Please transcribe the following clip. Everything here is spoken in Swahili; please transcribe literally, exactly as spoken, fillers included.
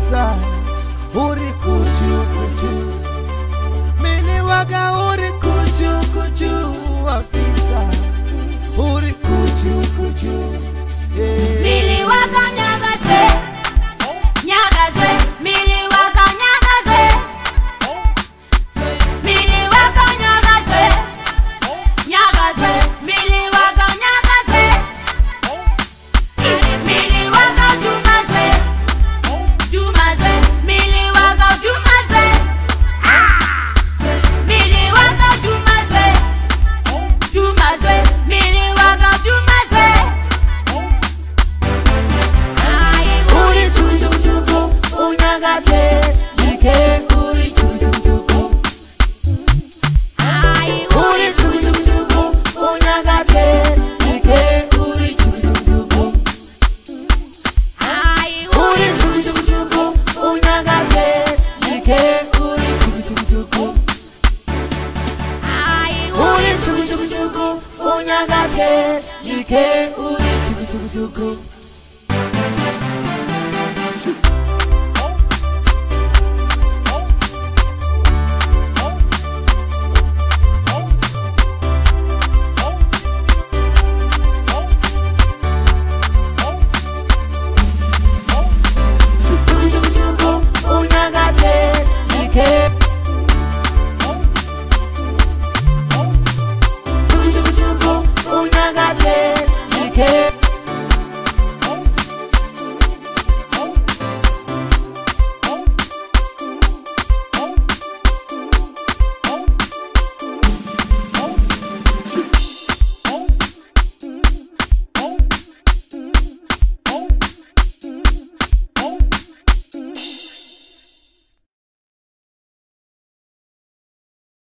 wapisa uri kuchu kuchu mili waga uri kuchu kuchu wapisa uri kuchu kuchu yeah. Mili waga nyagaze nyagaze mili waga nyagaze mili waga nyagaze nyagaze mili waga nyagaze mili waga jumaze jumaze mili waga jumaze mili waga jumaze jumaze mili waga jumaze ai uri chuchu chuchu unyagate ike uri chuchu chuchu ai uri chuchu chuchu unyagate ike uri chuchu chuchu ai uri chuchu chuchu unyagate ike uri chuchu chuchu ai uri chuchu chuchu unyagate ike uri chuchu chuchu